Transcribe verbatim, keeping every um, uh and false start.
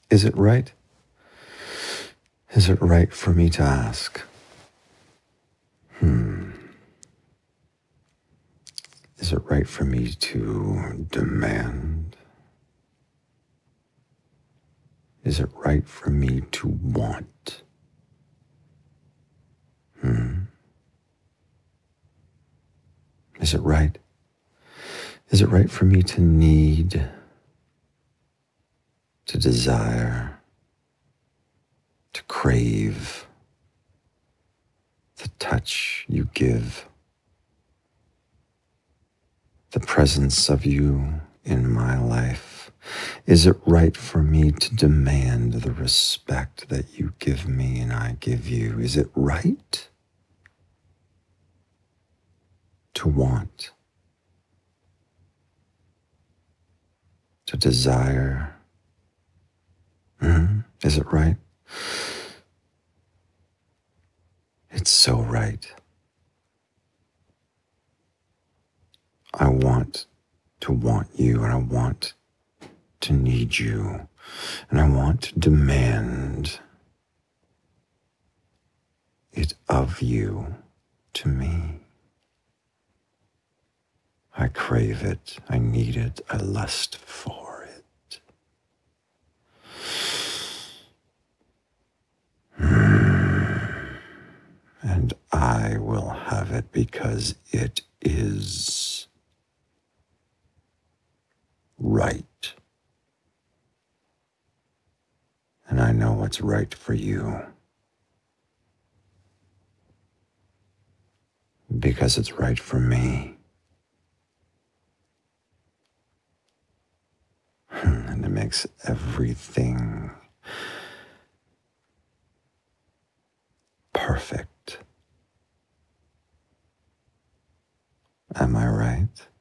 Is it right? Is it right for me to ask? Hmm. Is it right for me to demand? Is it right for me to want? Hmm. Is it right? Is it right for me to need, to desire, to crave the touch you give, the presence of you in my life? Is it right for me to demand the respect that you give me and I give you? Is it right to want, to desire? Mm-hmm. Is it right? It's so right. I want to want you, and I want to need you, and I want to demand it of you to me. I crave it, I need it, I lust for it. And I will have it because it is right. And I know what's right for you because it's right for me. And it makes everything perfect. Am I right?